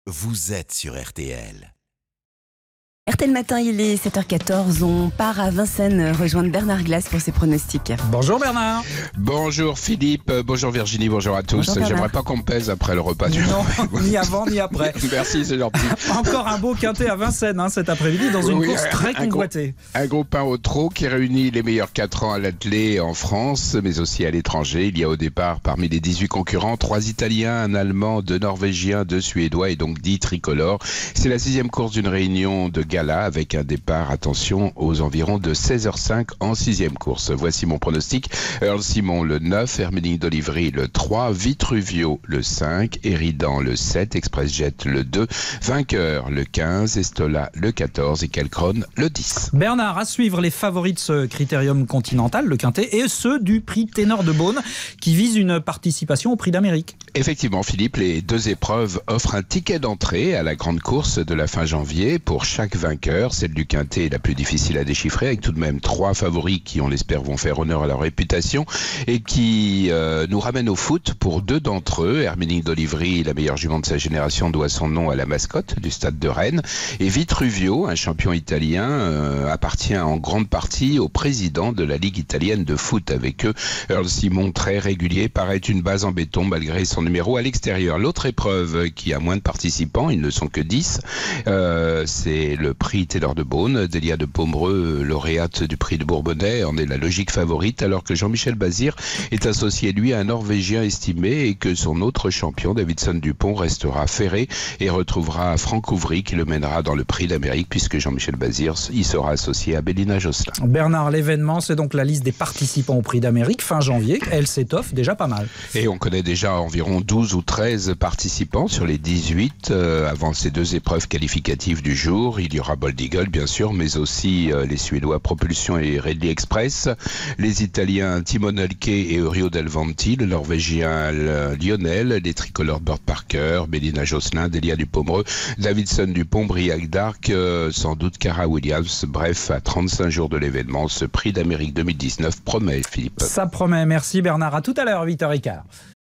vous êtes sur RTL. RTL Matin, il est 7h14, on part à Vincennes rejoindre Bernard Glass pour ses pronostics. Bonjour Bernard. Bonjour Philippe, bonjour Virginie, bonjour à tous. Bonjour J'aimerais pas qu'on me pèse après le repas du Non, ni avant ni après. Merci, c'est gentil. Encore un beau quintet à Vincennes cet après-midi dans une course très convoitée. Un groupe 1 au trot qui réunit les meilleurs 4 ans à l'attelé en France, mais aussi à l'étranger. Il y a au départ, parmi les 18 concurrents, 3 Italiens, un Allemand, 2 Norvégiens, 2 Suédois et donc 10 tricolores. C'est la 6e course d'une réunion de gala avec un départ, attention, aux environs de 16h05 en 6e course. Voici mon pronostic. Earl Simon le 9, Herméline d'Olivry le 3, Vitruvio le 5, Eridan le 7, Express Jet le 2, Vainqueur le 15, Estola le 14 et Calcron le 10. Bernard, à suivre les favoris de ce Critérium Continental, le quintet, et ceux du prix Ténor de Beaune qui vise une participation au prix d'Amérique. Effectivement Philippe, les 2 épreuves offrent un ticket d'entrée à la grande course de la fin janvier pour chaque vainqueur. Celle du quintet est la plus difficile à déchiffrer, avec tout de même 3 favoris qui, on l'espère, vont faire honneur à leur réputation et qui nous ramènent au foot pour 2 d'entre eux. Herméline d'Olivry, la meilleure jument de sa génération, doit son nom à la mascotte du stade de Rennes. Et Vitruvio, un champion italien, appartient en grande partie au président de la Ligue italienne de foot. Avec eux, Earl Simon, très régulier, paraît une base en béton malgré son numéro à l'extérieur. L'autre épreuve qui a moins de participants, ils ne sont que 10, c'est le prix Ténor de Beaune. Delia de Pomereux, lauréate du prix de Bourbonnais, en est la logique favorite, alors que Jean-Michel Bazir est associé lui à un Norvégien estimé et que son autre champion, Davidson Dupont, restera ferré et retrouvera Franck Ouvry qui le mènera dans le prix d'Amérique, puisque Jean-Michel Bazir y sera associé à Bélina Josselin. Bernard, l'événement, c'est donc la liste des participants au prix d'Amérique fin janvier. Elle s'étoffe déjà pas mal. Et on connaît déjà environ 12 ou 13 participants sur les 18 avant ces 2 épreuves qualificatives du jour. Il y aura Bold Eagle bien sûr, mais aussi les Suédois Propulsion et Ridley Express, les Italiens Timon Alke et Rio Delvanti, le Norvégien Lionel, les tricolores Bird Parker, Bélina Josselin, Delia du Pomereux, Davidson Dupont, Briac d'Arc, sans doute Cara Williams. Bref, à 35 jours de l'événement, ce prix d'Amérique 2019 promet, Philippe. Ça promet, merci Bernard. À tout à l'heure, 8h15.